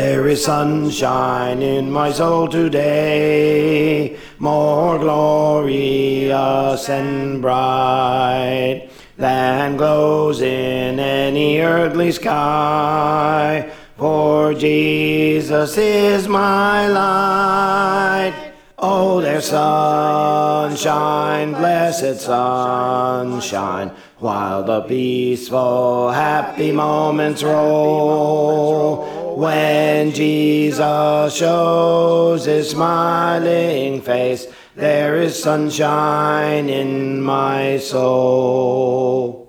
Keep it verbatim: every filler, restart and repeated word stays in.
There is sunshine in my soul today, more glorious and bright than glows in any earthly sky. For Jesus is my light. Oh, there's sunshine, blessed sunshine, while the peaceful, happy moments roll. When Jesus shows his smiling face, there is sunshine in my soul.